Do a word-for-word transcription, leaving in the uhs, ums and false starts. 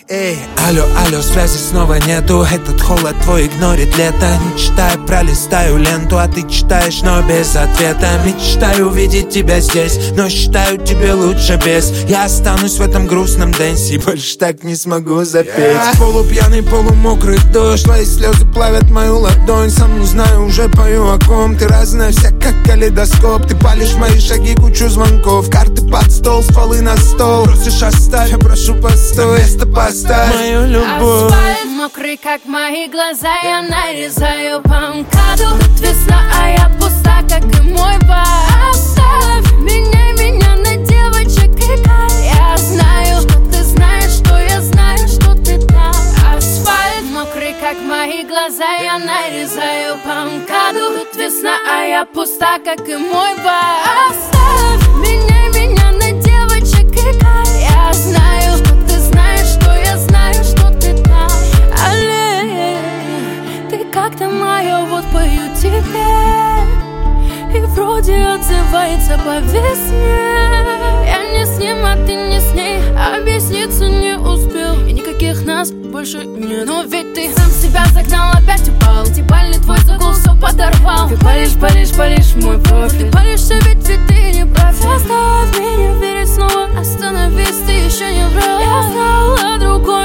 Эй, алло, алло, связи снова нету. Этот холод твой игнорит лето. Не читаю, пролистаю ленту, а ты читаешь, но без ответа. Мечтаю увидеть тебя здесь, но считаю, тебе лучше без. Я останусь в этом грустном дэнсе, больше так не смогу запеть. yeah. Полупьяный, полумокрый дождь, твои слезы плавят мою ладонь. Сам не знаю, уже пою о ком. Ты разная вся, как калейдоскоп. Ты палишь мои шаги, кучу звонков. Карты под стол, стволы на стол. Просишь оставь, я прошу постой. Место поставь мою любовь. Асфальт мокрый, как мои глаза. Я нарезаю по МКАДу. Тут весна, а я пуста, как и мой бар. Оставь меня, меня на девочек и кайф. Я знаю, что ты знаешь, что я знаю, что ты там. Асфальт мокрый, как мои глаза. Я нарезаю по МКАДу. Тут весна, а я пуста, как и мой бар. Оставь меня, меня на девочек и кайф. Я знаю, что ты знаешь, что я знаю, что ты там. Алле, ты как-то моя, вот пою тебе. И вроде отзывается по весне. Я не с ним, а ты не с ней. Объясниться не успел, и никаких нас больше нет. Но ведь ты сам себя загнал, опять упал. Дебальный твой загул все подорвал. Ты палишь, палишь, палишь мой профиль. Ты палишься, ведь ведь ты не прав. Заставь меня верить снова. Остановись, ты еще не врал. Я стала другой.